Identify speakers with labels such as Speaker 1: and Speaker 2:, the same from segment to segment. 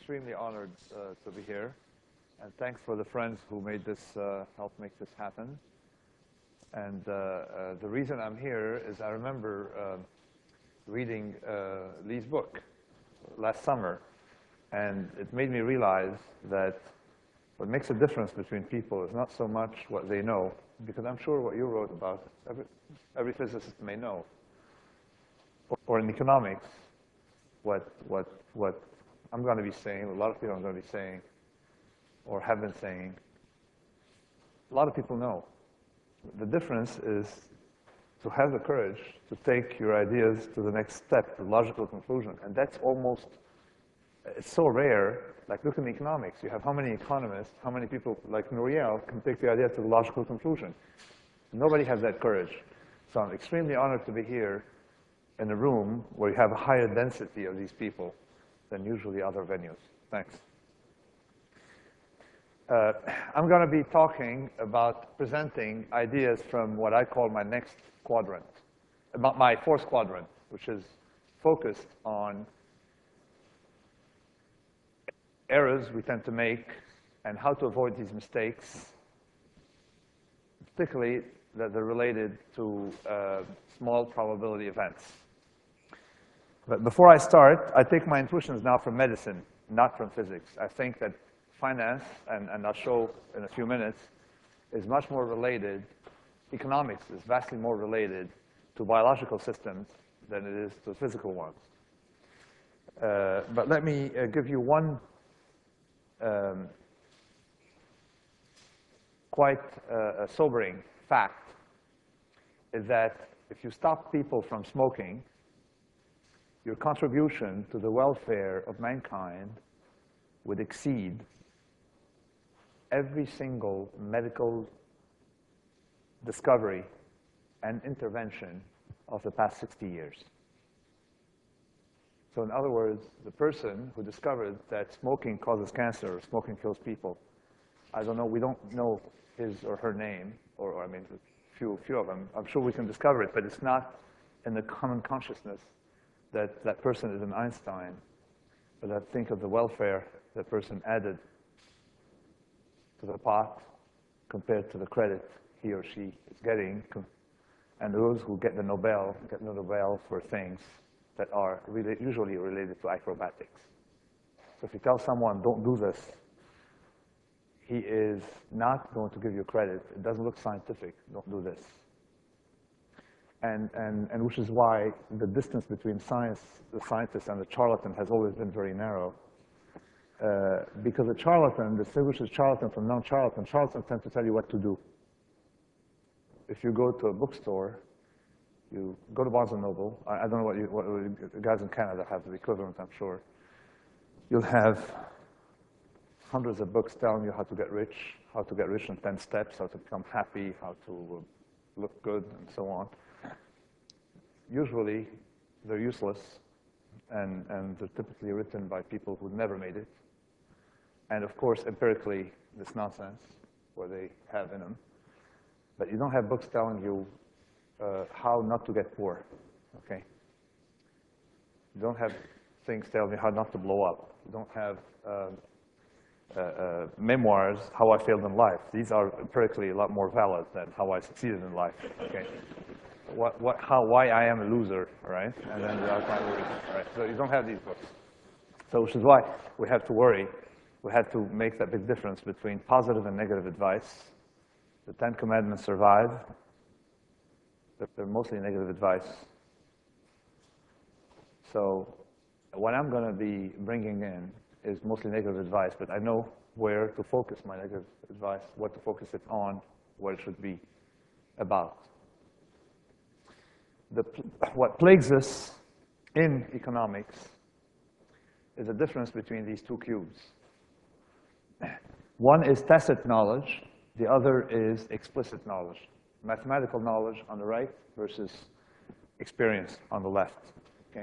Speaker 1: extremely honored to be here. And thanks for the friends who made this, help make this happen. And the reason I'm here is I remember reading Lee's book last summer. And it made me realize that what makes a difference between people is not so much what they know, because I'm sure what you wrote about, every physicist may know. Or in economics, what I'm going to be saying, a lot of people are going to be saying, or have been saying, a lot of people know. The difference is to have the courage to take your ideas to the next step, the logical conclusion. And that's almost, it's so rare. Like, look in economics. You have how many economists, how many people like Nouriel can take the idea to the logical conclusion? Nobody has that courage. So I'm extremely honored to be here in a room where you have a higher density of these people than usually other venues. Thanks. I'm going to be talking about presenting ideas from what I call my next quadrant, about my fourth quadrant, which is focused on errors we tend to make and how to avoid these mistakes, particularly that they're related to small probability events. But before I start, I take my intuitions now from medicine, not from physics. I think that finance, and I'll show in a few minutes, is much more related. Economics is vastly more related to biological systems than it is to physical ones. But let me give you one quite sobering fact, is that if you stop people from smoking, your contribution to the welfare of mankind would exceed every single medical discovery and intervention of the past 60 years. So in other words, the person who discovered that smoking causes cancer, or smoking kills people, I don't know, we don't know his or her name, or I mean, few of them. I'm sure we can discover it, but it's not in the common consciousness that that person is an Einstein, but I think of the welfare that person added to the pot compared to the credit he or she is getting, and those who get the Nobel for things that are usually related to acrobatics. So if you tell someone, don't do this, he is not going to give you credit. It doesn't look scientific. Don't do this. And which is why the distance between the scientist and the charlatan has always been very narrow. Because a charlatan distinguishes charlatan from non-charlatan. Charlatans tend to tell you what to do. If you go to a bookstore, you go to Barnes & Noble. I don't know what the guys in Canada have the equivalent, I'm sure. You'll have hundreds of books telling you how to get rich in 10 steps, how to become happy, how to look good, and so on. Usually, they're useless, and they're typically written by people who never made it. And of course, empirically, this nonsense, what they have in them. But you don't have books telling you how not to get poor, okay? You don't have things telling you how not to blow up. You don't have memoirs, how I failed in life. These are empirically a lot more valid than how I succeeded in life, okay? Why I am a loser, right? And then the outcome, right? So you don't have these books. So which is why we have to worry. We have to make that big difference between positive and negative advice. The 10 Commandments survive. They're mostly negative advice. So what I'm going to be bringing in is mostly negative advice, but I know where to focus my negative advice, what to focus it on, what it should be about. What plagues us in economics is the difference between these two cubes. One is tacit knowledge. The other is explicit knowledge. Mathematical knowledge on the right versus experience on the left. Okay?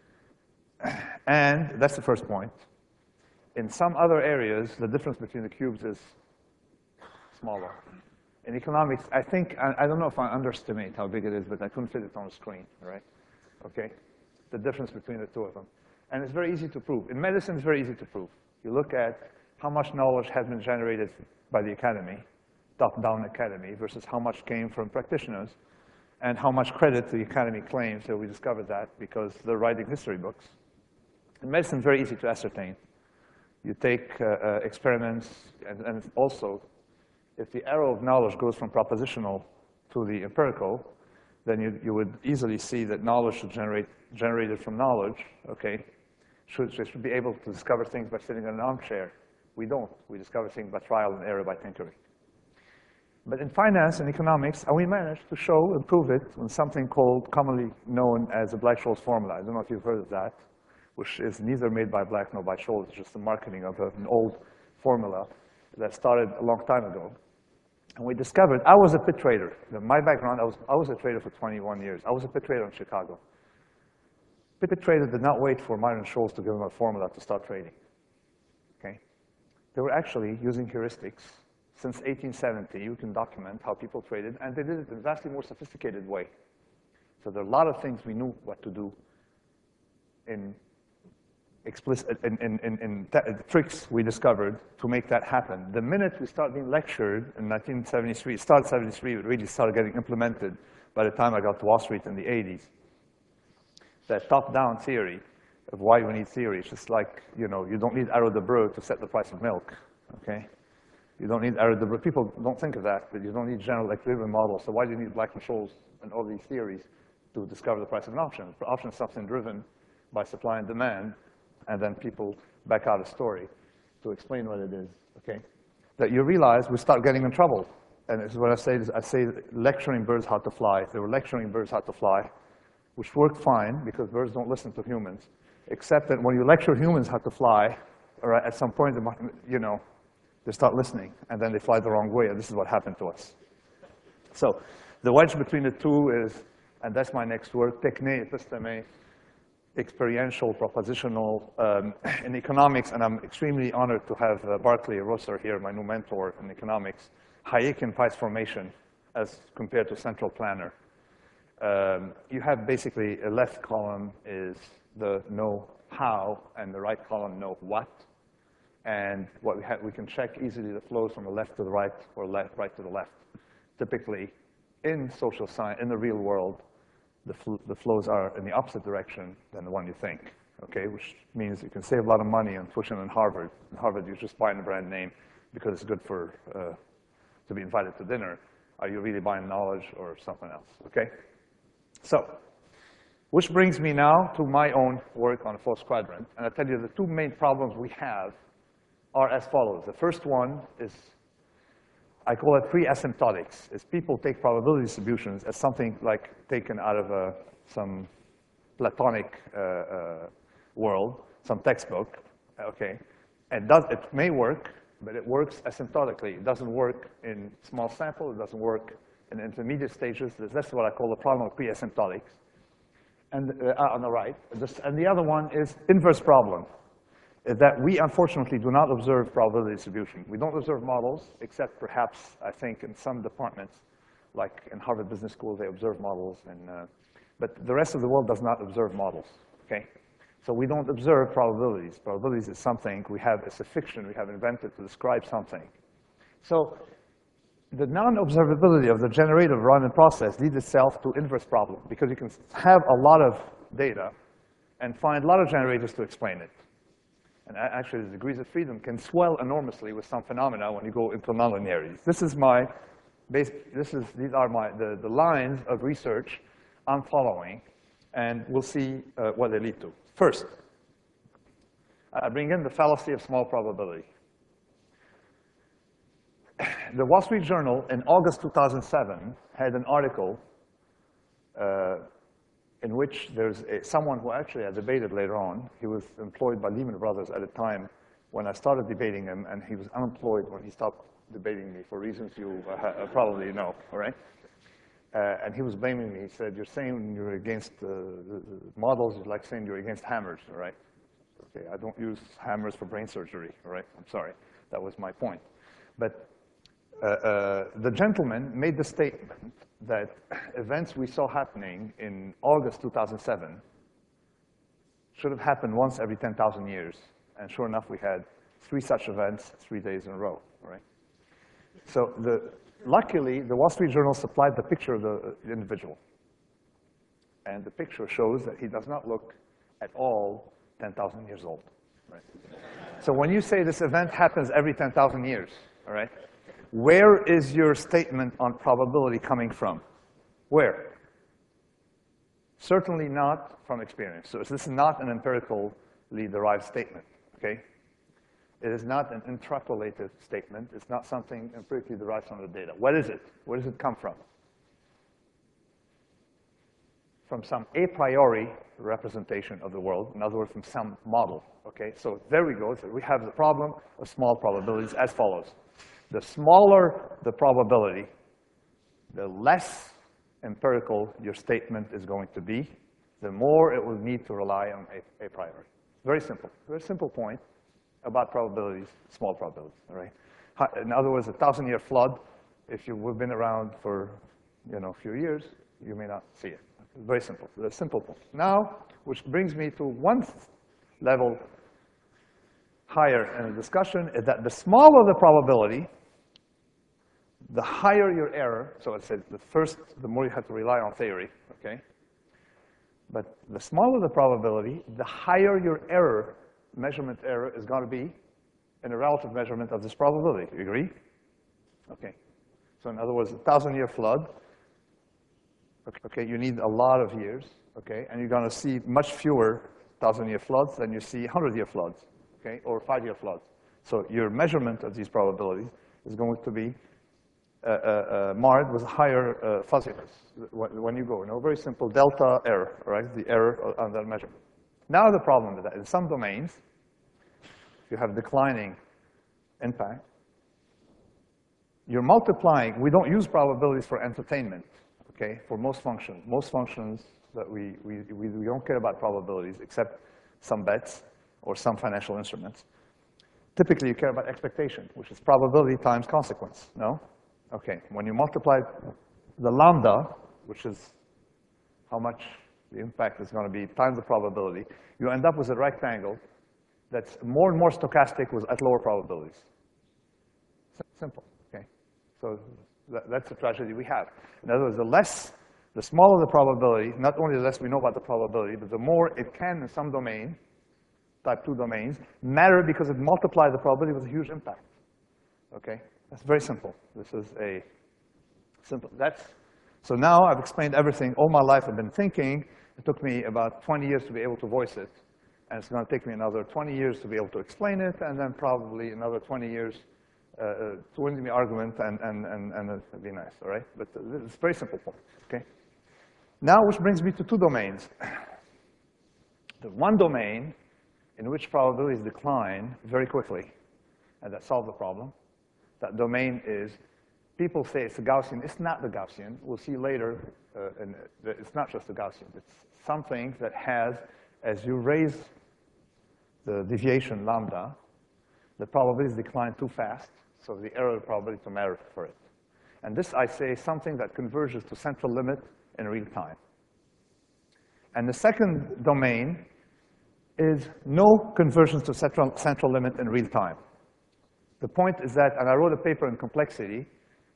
Speaker 1: And that's the first point. In some other areas, the difference between the cubes is smaller. In economics, I think, I don't know if I underestimate how big it is, but I couldn't fit it on the screen, right? Okay? The difference between the two of them. And it's very easy to prove. In medicine, it's very easy to prove. You look at how much knowledge has been generated by the academy, top-down academy, versus how much came from practitioners, and how much credit the academy claims that we discovered that because they're writing history books. In medicine, it's very easy to ascertain. You take experiments, and also, if the arrow of knowledge goes from propositional to the empirical, then you would easily see that knowledge should generated from knowledge, okay, should be able to discover things by sitting in an armchair. We don't. We discover things by trial and error, by tinkering. But in finance and economics, we managed to show and prove it on something called, commonly known as the Black-Scholes formula. I don't know if you've heard of that, which is neither made by Black nor by Scholes. It's just the marketing of an old formula that started a long time ago. And we discovered, I was a pit trader. My background, I was a trader for 21 years. I was a pit trader in Chicago. Pit traders did not wait for Myron Scholes to give them a formula to start trading. Okay? They were actually using heuristics. Since 1870, you can document how people traded, and they did it in a vastly more sophisticated way. So there are a lot of things we knew what to do in tricks we discovered to make that happen. The minute we started being lectured in 1973, started 73, it really started getting implemented by the time I got to Wall Street in the 80s. That top-down theory of why we need theory. It's just like, you don't need Arrow de Breu to set the price of milk, okay? You don't need Arrow de Breu. People don't think of that, but you don't need general equilibrium models. So why do you need Black and Scholes and all these theories to discover the price of an option? The option is something driven by supply and demand, and then people back out a story to explain what it is, okay? That you realize we start getting in trouble. And this is what I say lecturing birds how to fly. They were lecturing birds how to fly, which worked fine because birds don't listen to humans, except that when you lecture humans how to fly, or at some point, they start listening, and then they fly the wrong way, and this is what happened to us. So the wedge between the two is, and that's my next word, techne episteme, experiential, propositional, in economics, and I'm extremely honored to have Barclay Rosser here, my new mentor in economics, Hayekian price formation as compared to central planner. You have basically a left column is the know how, and the right column know what. And what we can check easily the flows from the left to the right, or right to the left. Typically, in social science, in the real world, the flows are in the opposite direction than the one you think, okay? Which means you can save a lot of money on tuition in Harvard. In Harvard, you're just buying a brand name because it's good for to be invited to dinner. Are you really buying knowledge or something else, okay? So, which brings me now to my own work on a false quadrant. And I'll tell you the two main problems we have are as follows. The first one is, I call it pre-asymptotics. Is people take probability distributions as something like taken out of some Platonic world, some textbook, okay? And it may work, but it works asymptotically. It doesn't work in small sample. It doesn't work in intermediate stages. That's what I call the problem of pre-asymptotics. And on the right, and the other one is inverse problem. That we, unfortunately, do not observe probability distribution. We don't observe models, except perhaps, I think, in some departments, like in Harvard Business School, they observe models. But the rest of the world does not observe models, okay? So we don't observe probabilities. Probabilities is something we have, it's a fiction we have invented to describe something. So the non-observability of the generative run-in process leads itself to inverse problem, because you can have a lot of data and find a lot of generators to explain it. And actually, the degrees of freedom can swell enormously with some phenomena when you go into nonlinearities. These are the lines of research I'm following, and we'll see what they lead to. First, I bring in the fallacy of small probability. The Wall Street Journal in August 2007 had an article in which there's someone who actually I debated later on. He was employed by Lehman Brothers at a time when I started debating him, and he was unemployed when he stopped debating me for reasons you probably know, all right? And he was blaming me. He said, you're saying you're against models, you're like saying you're against hammers, all right? Okay, I don't use hammers for brain surgery, all right? I'm sorry. That was my point. But the gentleman made the statement that events we saw happening in August 2007 should have happened once every 10,000 years. And sure enough, we had 3 such events 3 days in a row, right? So luckily, the Wall Street Journal supplied the picture of the individual. And the picture shows that he does not look at all 10,000 years old, right? So when you say this event happens every 10,000 years, all right, where is your statement on probability coming from? Where? Certainly not from experience. So this is not an empirically derived statement, okay? It is not an intrapolated statement. It's not something empirically derived from the data. What is it? Where does it come from? From some a priori representation of the world, in other words, from some model, okay? So there we go. So we have the problem of small probabilities as follows. The smaller the probability, the less empirical your statement is going to be, the more it will need to rely on a priori. Very simple point about probabilities, small probabilities, all right? In other words, a 1,000-year flood, if you've been around for, a few years, you may not see it. Very simple, a simple point. Now, which brings me to one level higher in the discussion, is that the smaller the probability, the higher your error. So it said the more you have to rely on theory, okay? But the smaller the probability, the higher your error, measurement error, is going to be in a relative measurement of this probability. You agree? Okay. So in other words, a 1,000-year flood, okay, you need a lot of years, okay? And you're going to see much fewer 1,000-year floods than you see 100-year floods, okay, or 5-year floods. So your measurement of these probabilities is going to be marred with higher fuzziness when you go. Very simple delta error, right? The error on that measurement. Now the problem is that in some domains, you have declining impact. You're multiplying. We don't use probabilities for entertainment, okay, for most functions. Most functions that we don't care about probabilities except some bets or some financial instruments. Typically, you care about expectation, which is probability times consequence, no? Okay, when you multiply the lambda, which is how much the impact is going to be times the probability, you end up with a rectangle that's more and more stochastic at lower probabilities. Simple, okay? So that's the tragedy we have. In other words, the smaller the probability, not only the less we know about the probability, but the more it can, in some domain, type 2 domains, matter because it multiplies the probability with a huge impact, okay? That's very simple. This is a simple, so now I've explained everything. All my life I've been thinking. It took me about 20 years to be able to voice it. And it's going to take me another 20 years to be able to explain it, and then probably another 20 years to win the argument, and it'd be nice, all right? But it's a very simple point, okay? Now, which brings me to 2 domains. The one domain in which probabilities decline very quickly, and that solves the problem. That domain is, people say it's the Gaussian. It's not the Gaussian. We'll see later, it's not just the Gaussian. It's something that has, as you raise the deviation lambda, the probabilities decline too fast, so the error probability to matter for it. And this, I say, is something that converges to central limit in real time. And the second domain is no conversions to central limit in real time. The point is that, and I wrote a paper in Complexity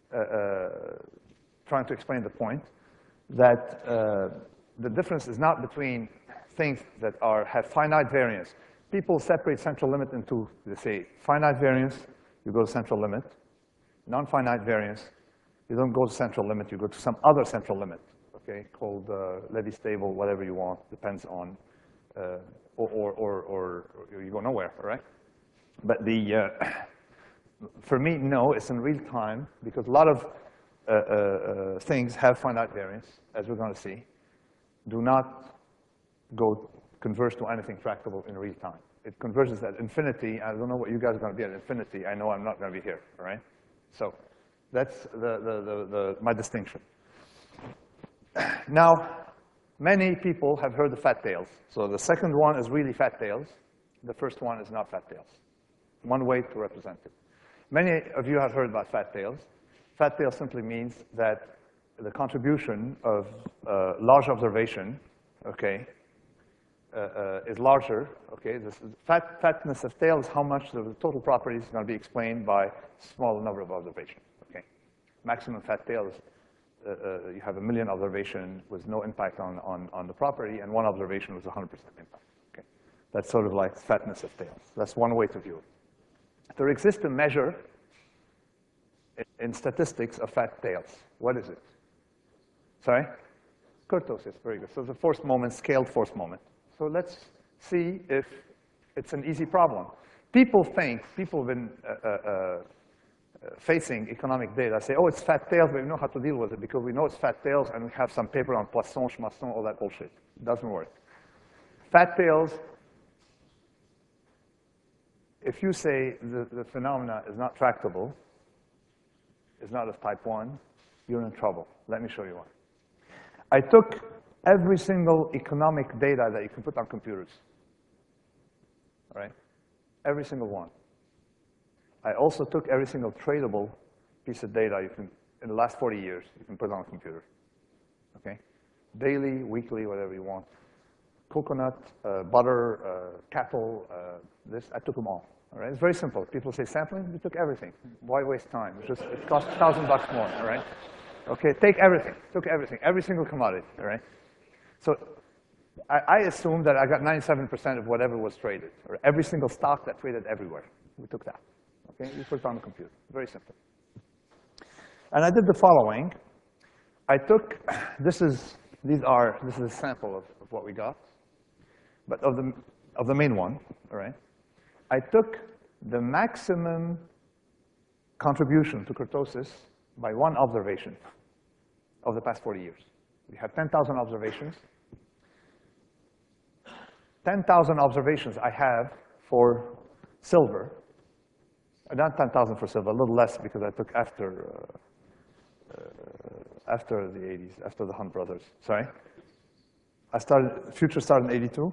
Speaker 1: trying to explain the point, that the difference is not between things that have finite variance. People separate central limit into, they say, finite variance, you go to central limit. Non-finite variance, you don't go to central limit, you go to some other central limit, okay, called Levy stable, whatever you want, depends on, or you go nowhere, all right? But for me, no, it's in real time, because a lot of things have finite variance, as we're going to see, do not converge to anything tractable in real time. It converges at infinity. I don't know what you guys are going to be at infinity. I know I'm not going to be here, all right? So that's my distinction. Now, many people have heard of fat tails. So the second one is really fat tails. The first one is not fat tails. One way to represent it. Many of you have heard about fat tails. Fat tail simply means that the contribution of large observation, okay, is larger, okay? This fatness of tail is how much the total property is going to be explained by a small number of observations, okay? Maximum fat tail is you have 1 million observations with no impact on the property, and one observation with 100% impact, okay? That's sort of like fatness of tails. That's one way to view it. There exists a measure in statistics of fat tails. What is it? Sorry? Kurtosis, very good. So it's a force moment, scaled force moment. So let's see if it's an easy problem. People have been facing economic data, say, oh, it's fat tails, but we know how to deal with it because we know it's fat tails and we have some paper on Poisson, Schmasson, all that bullshit. It doesn't work. Fat tails, if you say the phenomena is not tractable, is not of type 1, you're in trouble. Let me show you why. I took every single economic data that you can put on computers, all right? Every single one. I also took every single tradable piece of data you can, in the last 40 years, you can put on a computer, okay? Daily, weekly, whatever you want. Coconut, butter, cattle, this, I took them all right? It's very simple. People say sampling, we took everything. Why waste time? It costs $1,000 more, all right? Okay, take everything, took everything, every single commodity, all right? So I assumed that I got 97% of whatever was traded, or every single stock that traded everywhere. We took that, okay? We put it on the computer, very simple. And I did the following. I took, this is a sample of what we got, but of the main one, all right? I took the maximum contribution to kurtosis by one observation of the past 40 years. We have 10,000 observations. 10,000 observations I have for silver. Not 10,000 for silver, a little less because I took after the 80s, after the Hunt brothers. Sorry? Future started in 82?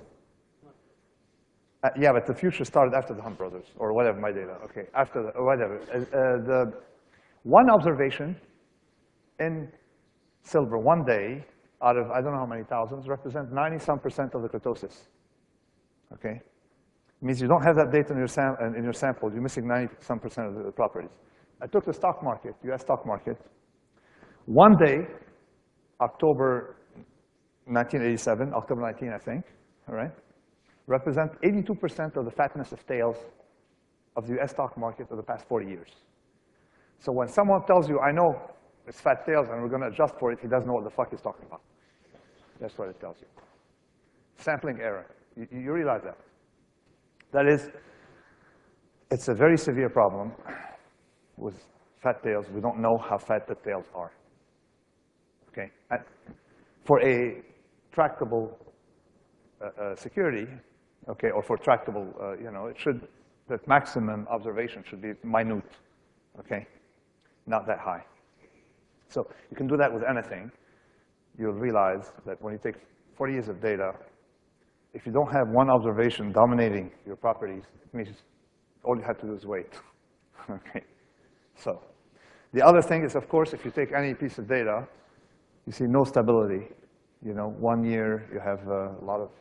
Speaker 1: Yeah, but the future started after the Hunt brothers, or whatever, my data. Okay, after the, or whatever. The one observation in silver one day out of I don't know how many thousands represents 90-some% of the kurtosis. Okay? It means you don't have that data in your sample. You're missing 90-some% of the properties. I took the stock market, US stock market. One day, October 1987, October 19, I think, all right, represent 82% of the fatness of tails of the US stock market of the past 40 years. So when someone tells you, I know it's fat tails and we're going to adjust for it, he doesn't know what the fuck he's talking about. That's what it tells you. Sampling error. You realize that. That is, it's a very severe problem with fat tails. We don't know how fat the tails are. Okay? And for a tractable security, okay, or for tractable, the maximum observation should be minute, okay? Not that high. So you can do that with anything. You'll realize that when you take 40 years of data, if you don't have one observation dominating your properties, it means all you have to do is wait, okay? So the other thing is, of course, if you take any piece of data, you see no stability. 1 year you have a lot of,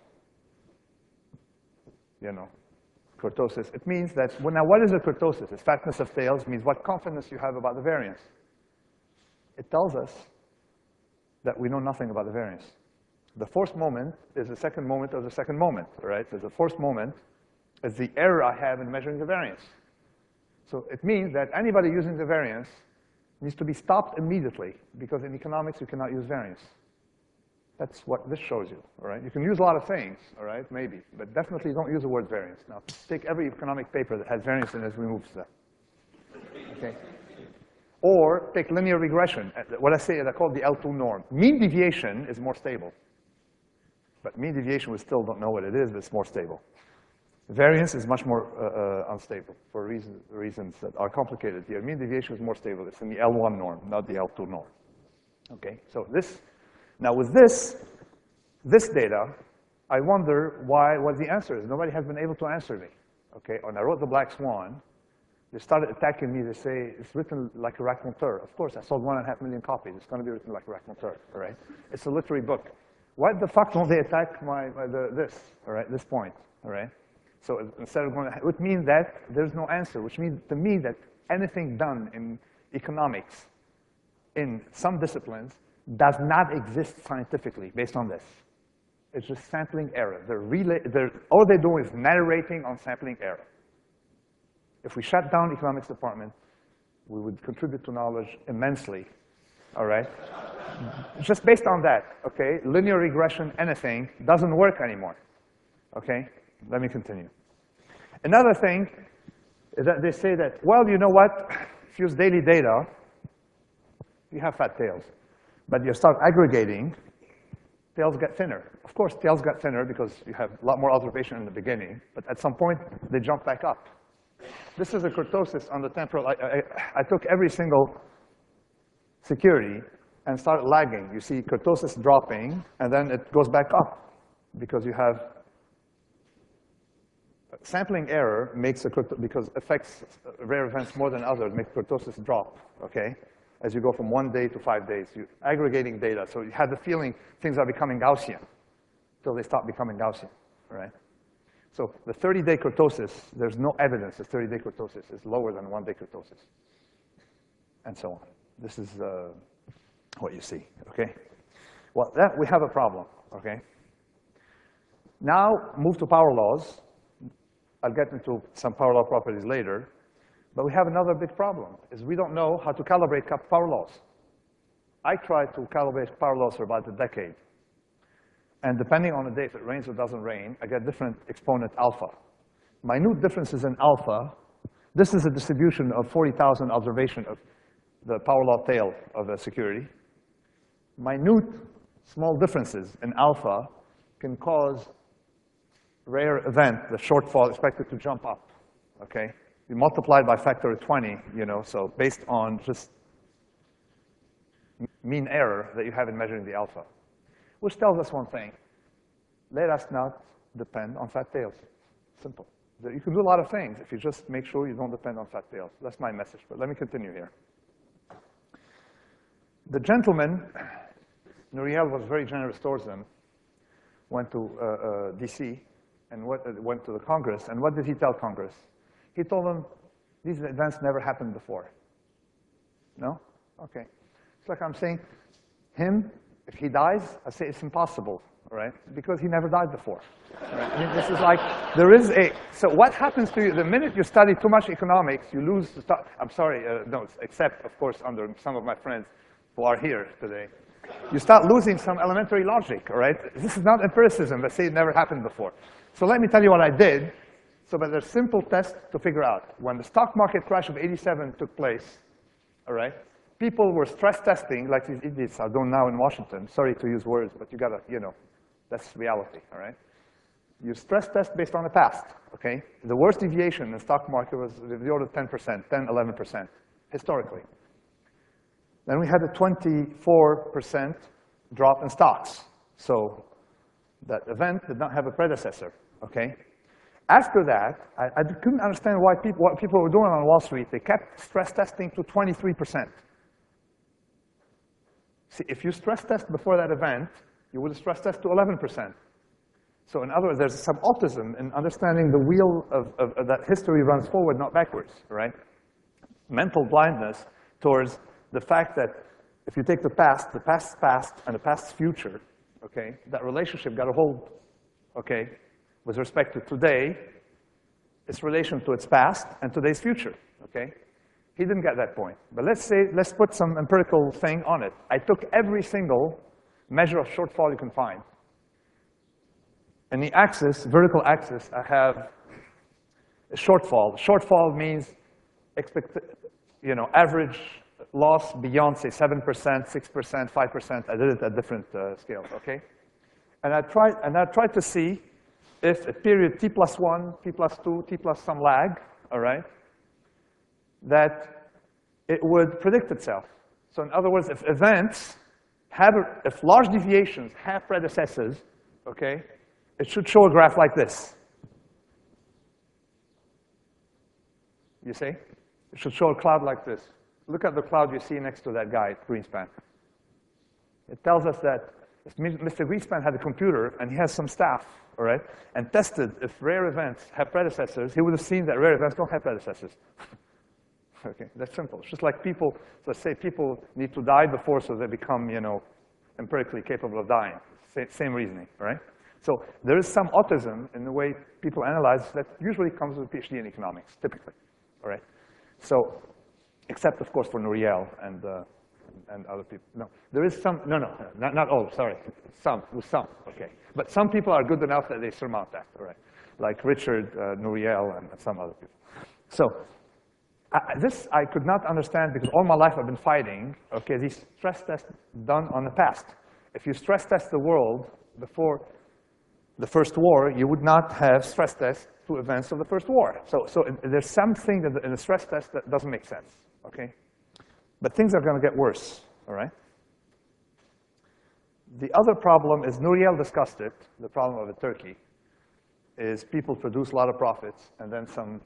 Speaker 1: kurtosis. It means that, well, now what is a kurtosis? It's fatness of tails, means what confidence you have about the variance. It tells us that we know nothing about the variance. The force moment is the second moment of the second moment, right? So the force moment is the error I have in measuring the variance. So it means that anybody using the variance needs to be stopped immediately, because in economics you cannot use variance. That's what this shows you, all right? You can use a lot of things, all right, maybe, but definitely don't use the word variance. Now, take every economic paper that has variance in it as we move to that, okay? Or take linear regression. What I say is I call it the L2 norm. Mean deviation is more stable. But mean deviation, we still don't know what it is, but it's more stable. Variance is much more unstable for reasons that are complicated here. Mean deviation is more stable. It's in the L1 norm, not the L2 norm. Okay, so now with this data, I wonder what the answer is. Nobody has been able to answer me. Okay, when I wrote The Black Swan, they started attacking me. They say, it's written like a raconteur. Of course, I sold 1.5 million copies. It's going to be written like a raconteur, all right? It's a literary book. Why the fuck don't they attack this, all right, this point, all right? So instead of going, it would mean that there's no answer, which means to me that anything done in economics in some disciplines does not exist scientifically based on this. It's just sampling error. All they do is narrating on sampling error. If we shut down the economics department, we would contribute to knowledge immensely, all right? Just based on that, okay? Linear regression, anything, doesn't work anymore, okay? Let me continue. Another thing is that they say that, well, you know what? If you use daily data, you have fat tails. But you start aggregating, tails get thinner. Of course, tails get thinner because you have a lot more observation in the beginning, but at some point, they jump back up. This is a kurtosis on the temporal. I took every single security and started lagging. You see kurtosis dropping, and then it goes back up because you have sampling error makes because affects rare events more than others, makes kurtosis drop, okay? As you go from 1 day to 5 days, you're aggregating data. So you have the feeling things are becoming Gaussian until they stop becoming Gaussian, right? So the 30-day kurtosis, there's no evidence that 30-day kurtosis is lower than 1-day kurtosis, and so on. This is what you see, okay? Well, we have a problem, okay? Now, move to power laws. I'll get into some power law properties later. But we have another big problem, is we don't know how to calibrate power laws. I tried to calibrate power laws for about a decade. And depending on the day, if it rains or doesn't rain, I get different exponent alpha. Minute differences in alpha, this is a distribution of 40,000 observation of the power law tail of a security. Minute small differences in alpha can cause rare event, the shortfall expected to jump up, okay? You multiply it by factor of 20, you know, so based on just mean error that you have in measuring the alpha, which tells us one thing. Let us not depend on fat tails. Simple. You can do a lot of things if you just make sure you don't depend on fat tails. That's my message, but let me continue here. The gentleman, Nouriel was very generous towards them, went to DC and went to the Congress, and what did he tell Congress? He told them, these events never happened before. No? Okay. It's like I'm saying, him, if he dies, I say it's impossible, all right? Because he never died before. Right? I mean, this is like, so what happens to you, the minute you study too much economics, you lose the stuff. I'm sorry, no, except, of course, under some of my friends who are here today. You start losing some elementary logic, all right? This is not empiricism, but say it never happened before. So let me tell you what I did. So but there's a simple test to figure out. When the stock market crash of '87 took place, all right, people were stress testing like these idiots are doing now in Washington. Sorry to use words, but you gotta, you know, that's reality, all right? You stress test based on the past, okay? The worst deviation in the stock market was the order of 10%, 10, 11%, historically. Then we had a 24% drop in stocks. So that event did not have a predecessor, okay? After that, I couldn't understand what people were doing on Wall Street. They kept stress testing to 23%. See, if you stress test before that event, you would stress test to 11%. So in other words, there's some autism in understanding the wheel of that history runs forward, not backwards, right? Mental blindness towards the fact that if you take the past past, and the past's future, okay, that relationship got a hold, okay, with respect to today, its relation to its past and today's future, okay? He didn't get that point. But let's put some empirical thing on it. I took every single measure of shortfall you can find. In the axis, vertical axis, I have a shortfall. Shortfall means average loss beyond, say, 7%, 6%, 5%. I did it at different scales, okay? And I tried to see if a period t plus 1, t plus 2, t plus some lag, all right, that it would predict itself. So in other words, if events if large deviations have predecessors, okay, it should show a graph like this. You see? It should show a cloud like this. Look at the cloud you see next to that guy, Greenspan. It tells us that If Mr. Greenspan had a computer and he has some staff, all right, and tested if rare events have predecessors, he would have seen that rare events don't have predecessors. Okay, that's simple. It's just like people, let's say people need to die before so they become, empirically capable of dying. Same reasoning, right? So there is some autism in the way people analyze that usually comes with a PhD in economics, typically, all right? So, except, of course, for Nouriel and other people. No, there is some, not all, sorry. Some, okay. But some people are good enough that they surmount that, all right? Like Richard, Nouriel, and some other people. So, this I could not understand because all my life I've been fighting, okay, these stress tests done on the past. If you stress test the world before the first war, you would not have stress tests to events of the first war. So there's something in the stress test that doesn't make sense, okay? But things are going to get worse, all right? The other problem is, Nouriel discussed it, the problem of a turkey, is people produce a lot of profits, and then some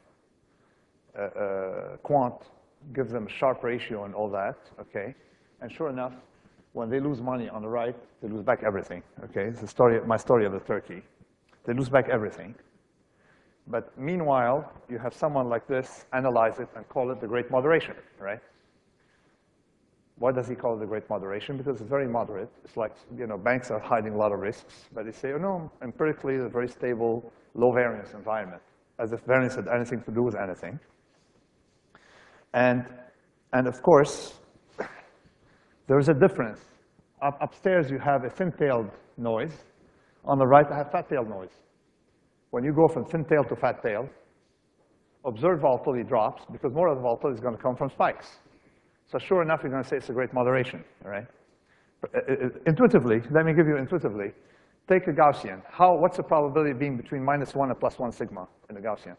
Speaker 1: quant gives them a sharp ratio and all that, okay? And sure enough, when they lose money on the right, they lose back everything, okay? It's the story, my story of the turkey. They lose back everything. But meanwhile, you have someone like this analyze it and call it the great moderation, right? Why does he call it the great moderation? Because it's very moderate. It's like, banks are hiding a lot of risks, but they say, oh no, empirically, it's a very stable, low variance environment, as if variance had anything to do with anything. And of course, there is a difference. Upstairs, you have a thin-tailed noise. On the right, I have fat-tailed noise. When you go from thin-tail to fat-tail, observed volatility drops because more of the volatility is going to come from spikes. So sure enough, you're going to say it's a great moderation, all right? Intuitively, let me give you intuitively, take a Gaussian. What's the probability of being between -1 and +1 sigma in a Gaussian?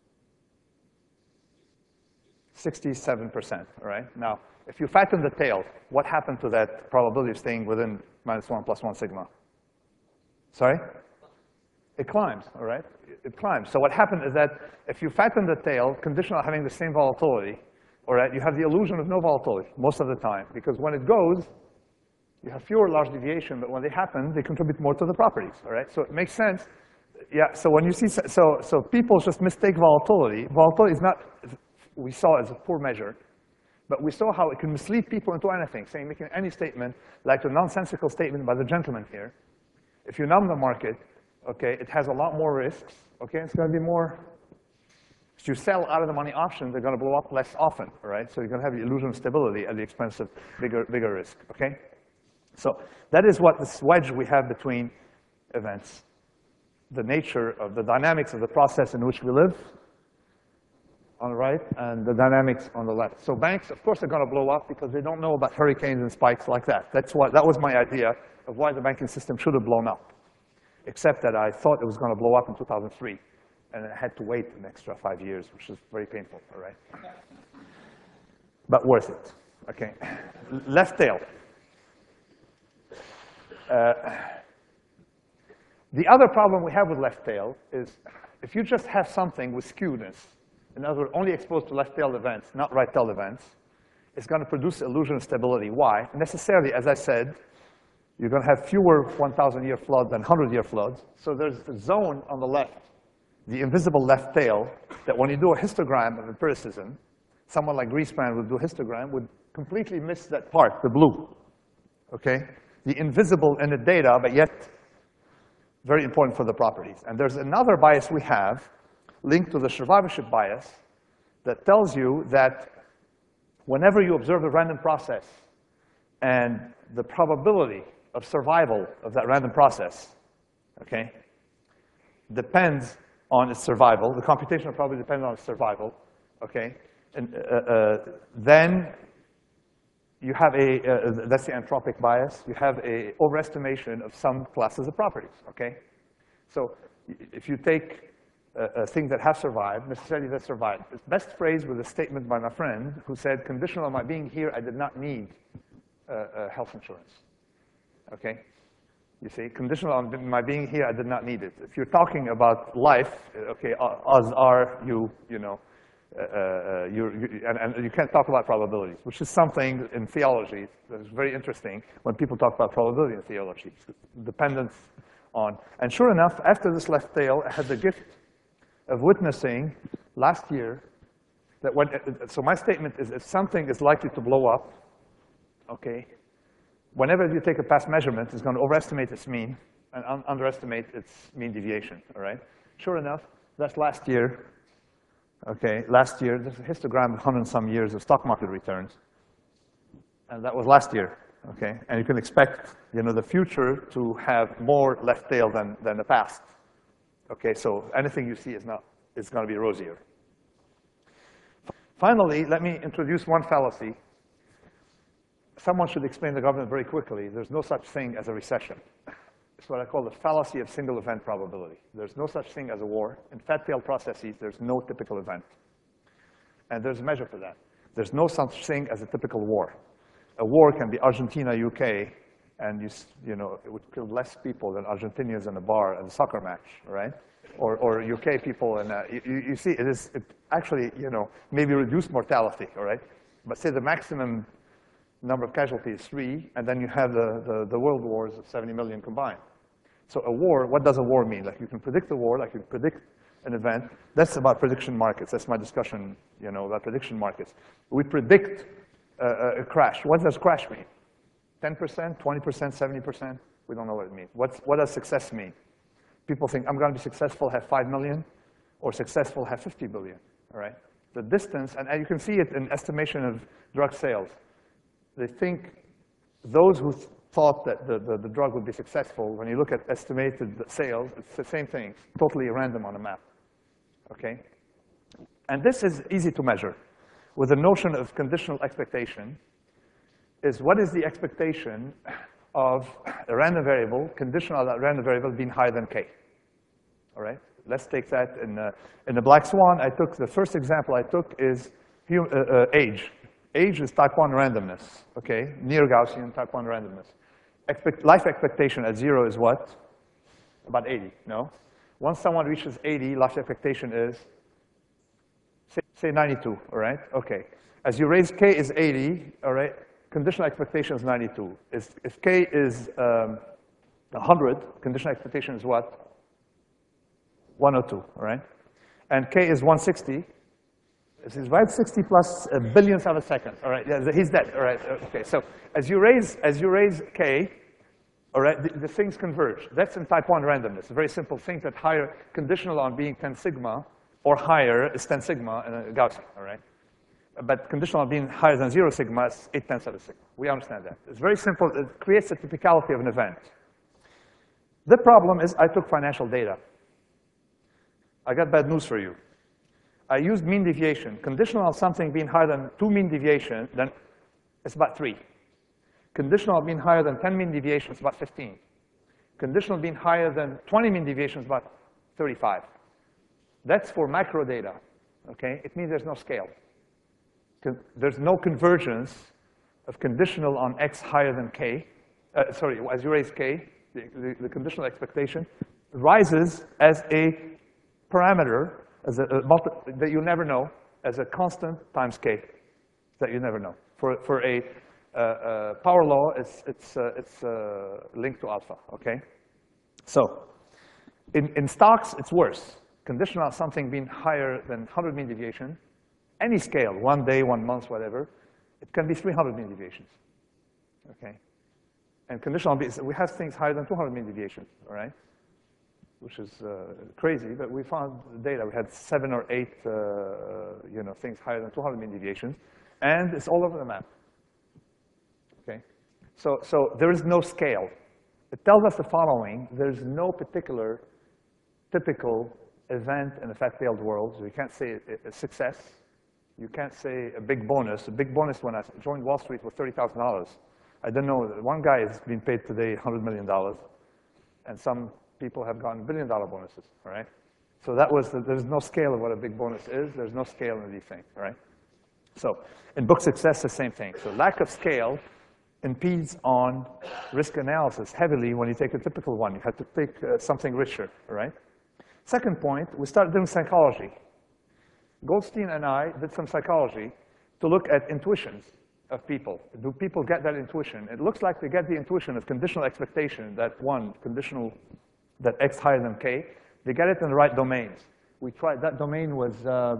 Speaker 1: 67%, all right? Now, if you fatten the tail, what happened to that probability of staying within -1 +1 sigma? Sorry? It climbs, all right? It climbs. So what happened is that if you fatten the tail, conditional on having the same volatility, all right, you have the illusion of no volatility most of the time. Because when it goes, you have fewer large deviation, but when they happen, they contribute more to the properties, all right? So it makes sense. Yeah, so when you see, so people just mistake volatility. Volatility is not, we saw as a poor measure, but we saw how it can mislead people into anything, making any statement, like the nonsensical statement by the gentleman here. If you numb the market, okay, it has a lot more risks, okay? It's going to be more, if you sell out of the money options, they're going to blow up less often, all right? So you're going to have the illusion of stability at the expense of bigger risk, okay? So that is what this wedge we have between events, the nature of the dynamics of the process in which we live on the right and the dynamics on the left. So banks, of course, are going to blow up because they don't know about hurricanes and spikes like that. That was my idea of why the banking system should have blown up, except that I thought it was going to blow up in 2003, and I had to wait an extra 5 years, which is very painful, all right? But worth it, okay? Left tail. The other problem we have with left tail is if you just have something with skewness, in other words, only exposed to left-tailed events, not right-tailed events, it's going to produce illusion of stability. Why? Necessarily, as I said, you're going to have fewer 1,000-year floods than 100-year floods. So there's the zone on the left, the invisible left tail, that when you do a histogram of empiricism, someone like Greenspan would do a histogram, would completely miss that part, the blue, okay? The invisible in the data, but yet very important for the properties. And there's another bias we have linked to the survivorship bias that tells you that whenever you observe a random process and the probability of survival of that random process, okay, depends on its survival, the computation probably depends on its survival, okay, and then you have that's the anthropic bias, you have a overestimation of some classes of properties, okay? So if you take things that have survived, necessarily that survived. It's best phrased with a statement by my friend who said, conditional on my being here, I did not need health insurance, okay? You see, conditional on my being here, I did not need it. If you're talking about life, okay, as are you, and you can't talk about probabilities, which is something in theology that is very interesting when people talk about probability in theology. Dependence on, and sure enough, after this left tail, I had the gift of witnessing last year that so my statement is if something is likely to blow up, okay, whenever you take a past measurement, it's going to overestimate its mean and underestimate its mean deviation, all right? Sure enough, that's last year. Okay, last year, this is a histogram of 100 and some years of stock market returns. And that was last year, okay? And you can expect, the future to have more left tail than the past. Okay, so anything you see is going to be rosier. Finally, let me introduce one fallacy. Someone should explain the government very quickly. There's no such thing as a recession. It's what I call the fallacy of single event probability. There's no such thing as a war. In fat tail processes, there's no typical event. And there's a measure for that. There's no such thing as a typical war. A war can be Argentina, UK, and it would kill less people than Argentinians in a bar at a soccer match, right? Or UK people, and you see, it actually, maybe reduce mortality, all right? But say the maximum number of casualties is 3, and then you have the world wars of 70 million combined. So a war, what does a war mean? Like you can predict a war, like you can predict an event. That's about prediction markets. That's my discussion, about prediction markets. We predict a crash. What does crash mean? 10%, 20%, 70%? We don't know what it means. What does success mean? People think, I'm going to be successful, have 5 million, or successful, have 50 billion, all right? The distance, and you can see it in estimation of drug sales. They think those who thought that the drug would be successful, when you look at estimated sales, it's the same thing, totally random on a map, okay? And this is easy to measure with the notion of conditional expectation is what is the expectation of a random variable, conditional on that random variable being higher than k, all right? Let's take that in the black swan. The first example I took is age. Age is type 1 randomness, okay? Near Gaussian type 1 randomness. Life expectation at 0 is what? About 80, no? Once someone reaches 80, life expectation is, say 92, all right? Okay. As you raise k is 80, all right? Conditional expectation is 92. If k is 100, conditional expectation is what? 102, all right? And k is 160. This is right, 60 plus a billionth of a second. All right, yeah, he's dead. All right, okay. So as you raise k, all right, the things converge. That's in type 1 randomness. A very simple thing that higher, conditional on being 10 sigma or higher is 10 sigma in a Gaussian. All right, but conditional on being higher than 0 sigma is 8/10 of a sigma. We understand that. It's very simple. It creates a typicality of an event. The problem is I took financial data. I got bad news for you. I used mean deviation. Conditional on something being higher than 2 mean deviation, then it's about 3. Conditional on being higher than 10 mean deviation is about 15. Conditional being higher than 20 mean deviation is about 35. That's for macro data, okay? It means there's no scale. There's no convergence of conditional on x higher than k. Sorry, as you raise k, the conditional expectation rises as a parameter that you never know, as a constant times k that you never know. For a power law, it's linked to alpha, okay? So in stocks, it's worse. Conditional on something being higher than 100 mean deviation, any scale, 1 day, 1 month, whatever, it can be 300 mean deviations, okay? And conditional, we have things higher than 200 mean deviations, all right? Which is crazy, but we found data. We had 7 or 8, things higher than 200 mean deviations, and it's all over the map. Okay, so there is no scale. It tells us the following: there's no particular typical event in a fat-tailed world. So you can't say a success. You can't say a big bonus. A big bonus when I joined Wall Street was $30,000. I don't know. One guy has been paid today $100 million, and some people have gotten billion-dollar bonuses, all right? So there's no scale of what a big bonus is. There's no scale in these things, all right? So in book success, the same thing. So lack of scale impedes on risk analysis heavily when you take a typical one. You have to take something richer, all right? Second point, we started doing psychology. Goldstein and I did some psychology to look at intuitions of people. Do people get that intuition? It looks like they get the intuition of conditional expectation, that one, conditional, that x higher than k. They get it in the right domains. We tried, that domain was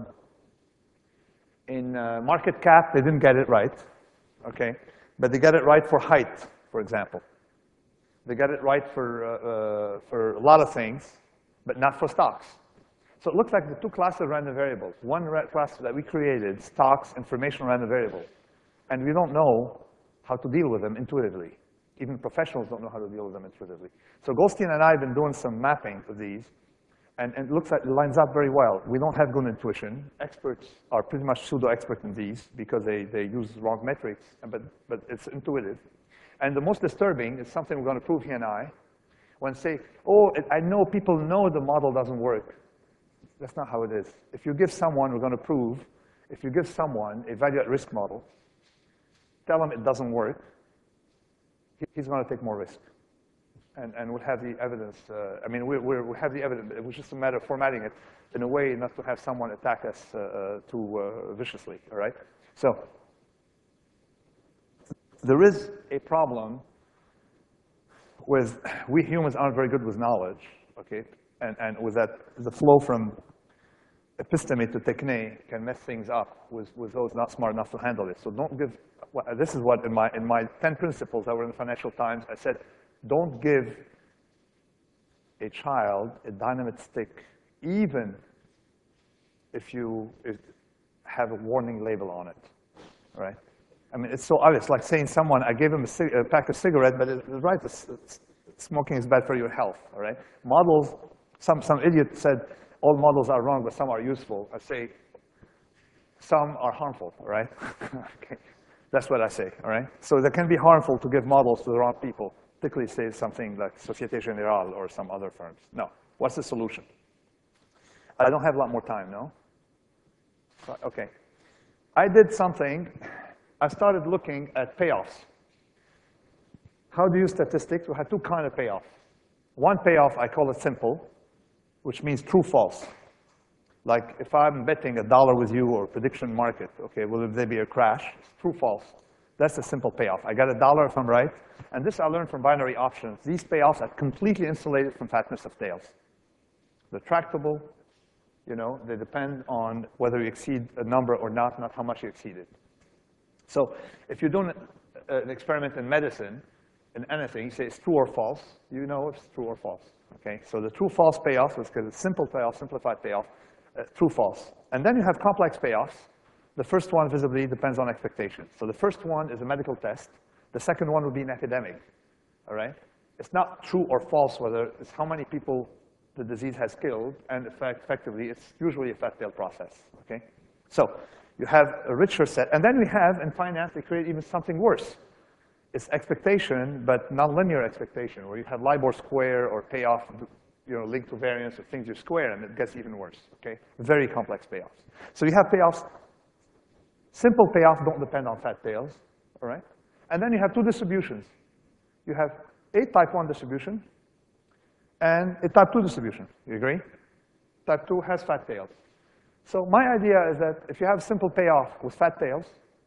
Speaker 1: in market cap, they didn't get it right, okay? But they get it right for height, for example. They get it right for a lot of things, but not for stocks. So it looks like the two classes of random variables. One class that we created, stocks, information random variables. And we don't know how to deal with them intuitively. Even professionals don't know how to deal with them intuitively. So Goldstein and I have been doing some mapping of these, and it looks like it lines up very well. We don't have good intuition. Experts are pretty much pseudo-expert in these because they use wrong metrics, but it's intuitive. And the most disturbing is something we're going to prove, he and I, when say, oh, I know people know the model doesn't work. That's not how it is. If you give someone, we're going to prove, if you give someone a value at risk model, tell him it doesn't work, he's going to take more risk. And we'll have the evidence. I mean, we have the evidence. It was just a matter of formatting it in a way not to have someone attack us too viciously, all right? So there is a problem with, we humans aren't very good with knowledge, okay? And with that, the flow from episteme to techne can mess things up with those not smart enough to handle it. So don't give, this is what in my 10 principles that were in the Financial Times, I said, don't give a child a dynamite stick, even if you have a warning label on it, right? I mean, it's so obvious, like saying someone, I gave him a pack of cigarettes, but it's right, smoking is bad for your health, all right? Models, some idiot said, all models are wrong, but some are useful. I say, some are harmful, all right? Okay. That's what I say, all right? So that can be harmful to give models to the wrong people, particularly say something like Societe Generale or some other firms. No. What's the solution? I don't have a lot more time, no? Okay. I did something. I started looking at payoffs. How do you use statistics? We had two kinds of payoffs. One payoff, I call it simple, which means true, false. Like if I'm betting $1 with you or prediction market, okay, will there be a crash? True, false. That's a simple payoff. I got $1 if I'm right. And this I learned from binary options. These payoffs are completely insulated from fatness of tails. They're tractable. You know, they depend on whether you exceed a number or not how much you exceed it. So if you're doing an experiment in medicine, in anything, you say it's true or false, you know if it's true or false. Okay? So the true-false payoff is because it's simple payoff, simplified payoff, true-false. And then you have complex payoffs. The first one visibly depends on expectation. So the first one is a medical test. The second one would be an epidemic, all right? It's not true or false whether it's how many people the disease has killed, and effectively, it's usually a fat-tail process, okay? So you have a richer set. And then we have, in finance, they create even something worse. It's expectation, but nonlinear expectation, where you have LIBOR square or payoff, you know, linked to variance of things you square, and it gets even worse, okay? Very complex payoffs. So you have payoffs. Simple payoffs don't depend on fat tails, all right? And then you have two distributions. You have a type 1 distribution and a type 2 distribution. You agree? Type 2 has fat tails. So my idea is that if you have simple payoff with fat tails,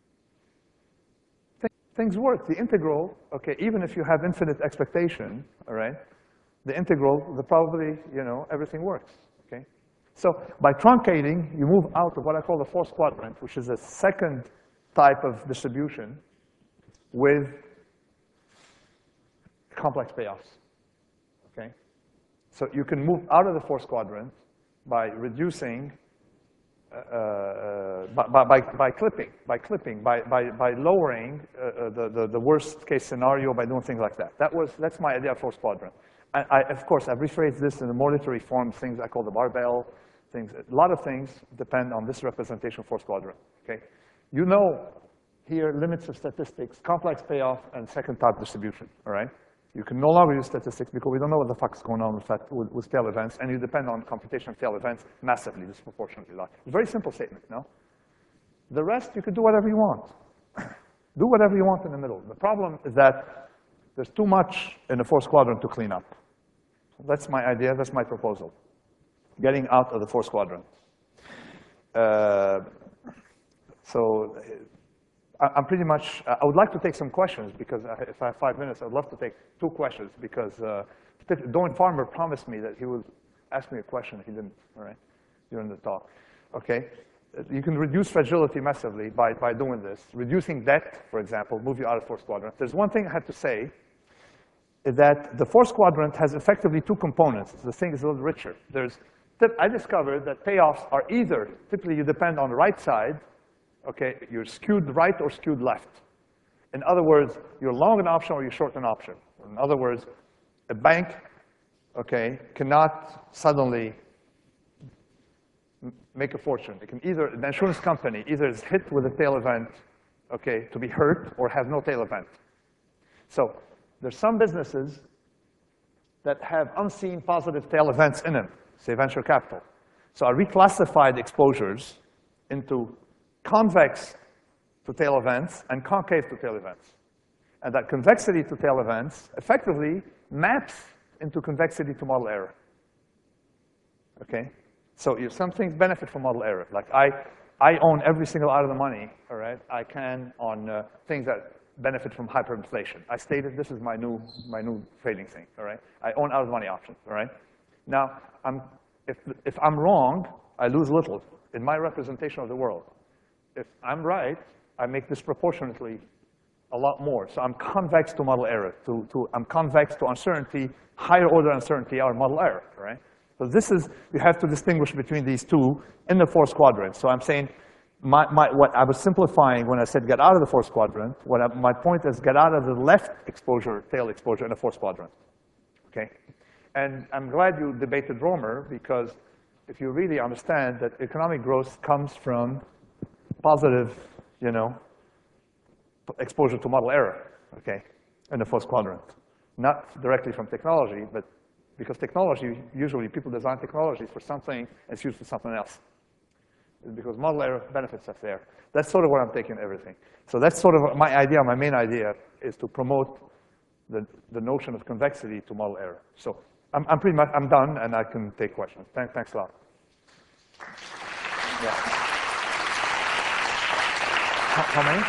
Speaker 1: things work. The integral, okay, even if you have infinite expectation, all right, the integral, the probability, you know, everything works, okay? So by truncating, you move out of what I call the fourth quadrant, which is a second type of distribution with complex payoffs, okay? So you can move out of the fourth quadrant by reducing, by lowering the worst case scenario by doing things like that. That's my idea of fourth quadrant. And of course, I've rephrased this in a more literary form, things I call the barbell, things. A lot of things depend on this representation of fourth quadrant, okay? You know here limits of statistics, complex payoff, and second type distribution, all right? You can no longer use statistics because we don't know what the fuck is going on with tail events, and you depend on computation of tail events massively, disproportionately large. It's a very simple statement, no? The rest, you can do whatever you want. Do whatever you want in the middle. The problem is that there's too much in the fourth quadrant to clean up. So that's my idea, that's my proposal. Getting out of the fourth quadrant. So I'm pretty much, I would like to take some questions because if I have 5 minutes, I'd love to take 2 questions because Doane Farmer promised me that he would ask me a question. He didn't, all right, during the talk. Okay, you can reduce fragility massively by doing this. Reducing debt, for example, move you out of 4th quadrant. There's one thing I have to say, is that the 4th quadrant has effectively 2 components. The thing is a little richer. I discovered that payoffs are either, typically you depend on the right side, okay, you're skewed right or skewed left. In other words, you're long an option or you're short an option. In other words, a bank, okay, cannot suddenly make a fortune. It can either, the insurance company either is hit with a tail event, okay, to be hurt, or have no tail event. So there's some businesses that have unseen positive tail events in them, say venture capital. So I reclassified exposures into convex to tail events and concave to tail events. And that convexity to tail events effectively maps into convexity to model error. Okay? So if some things benefit from model error. Like I own every single out of the money, all right? I can on things that benefit from hyperinflation. I stated this is my new trading thing, all right? I own out of the money options, all right? Now, if I'm wrong, I lose little in my representation of the world. If I'm right, I make disproportionately a lot more. So I'm convex to model error. I'm convex to uncertainty, higher order uncertainty, or model error, right? So this is, you have to distinguish between these two in the 4th quadrant. So I'm saying, what I was simplifying when I said get out of the 4th quadrant, my point is get out of the left exposure, tail exposure in the 4th quadrant, okay? And I'm glad you debated Romer, because if you really understand that economic growth comes from positive, you know, exposure to model error, okay, in the 4th quadrant. Not directly from technology, but because technology, usually people design technologies for something and it's used for something else. Because model error benefits us there. That's sort of what I'm taking everything. So that's sort of my idea, my main idea, is to promote the notion of convexity to model error. So I'm pretty much, I'm done, and I can take questions. Thanks a lot. Yeah. How many?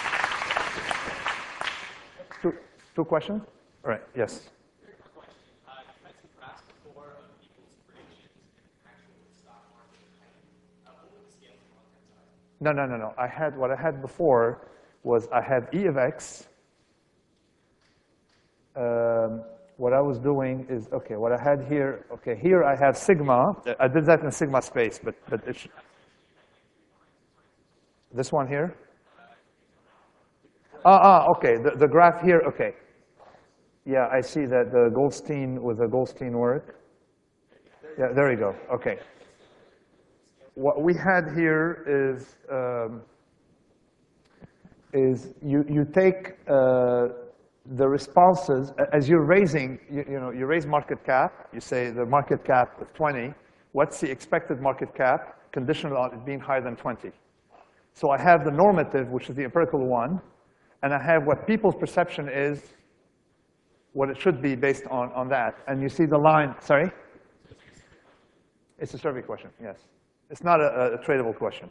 Speaker 1: 2 questions? All right, yes. No. What I had before was I had E of X. What I was doing is, okay, what I had here, okay, here I have sigma. I did that in sigma space, but it's, this one here? Okay, the graph here, okay. Yeah, I see that the Goldstein with the Goldstein work. Yeah, there you go, okay. What we had here is you take the responses, as you're raising, you raise market cap, you say the market cap is 20, what's the expected market cap conditional on it being higher than 20? So I have the normative, which is the empirical one, and I have what people's perception is, what it should be based on that. And you see the line, sorry? It's a survey question, yes. It's not a tradable question.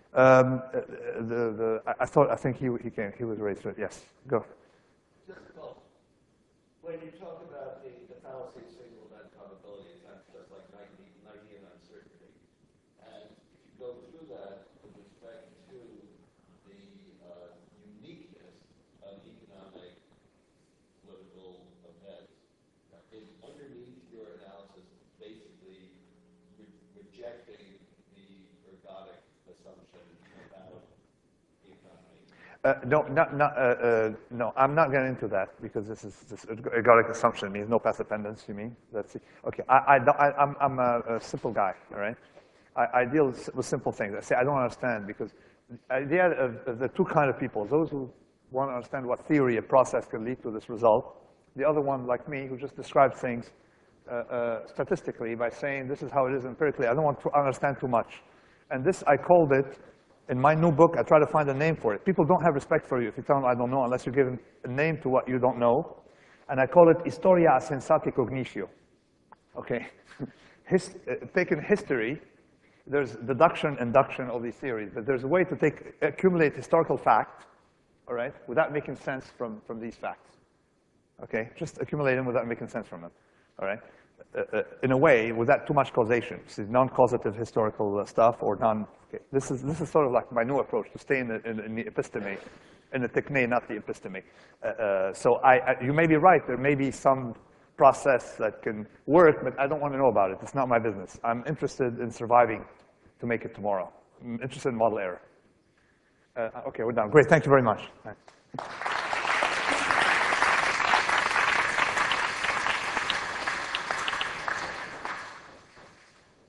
Speaker 1: I think he was raised to it, yes, go.
Speaker 2: Just when you talk about the fallacy of single event probability, it's not just like 90 and uncertainty. And if you go through that with respect to the uniqueness of economic political events, is underneath your analysis basically rejecting the ergodic assumption about the economy?
Speaker 1: No, I'm not getting into that because this ergodic assumption means no path dependence, you mean? Let's see. Okay, I'm a simple guy, all right? I deal with simple things. I say I don't understand because the idea of the 2 kinds of people, those who want to understand what theory a process can lead to this result, the other one, like me, who just describes things statistically by saying this is how it is empirically. I don't want to understand too much. And this, I called it, in my new book, I try to find a name for it. People don't have respect for you if you tell them I don't know unless you give them a name to what you don't know. And I call it historia a sensati cognitio. Okay? Taking history, there's deduction, induction, all these theories, but there's a way to accumulate historical fact, all right, without making sense from these facts. Okay, just accumulate them without making sense from them, all right? In a way, without too much causation. This is non-causative historical stuff or non. Okay. This is sort of like my new approach to stay in the episteme, in the techne, not the episteme. So you may be right. There may be some process that can work, but I don't want to know about it. It's not my business. I'm interested in surviving to make it tomorrow. I'm interested in model error. Okay, we're done. Great. Thank you very much. Thanks.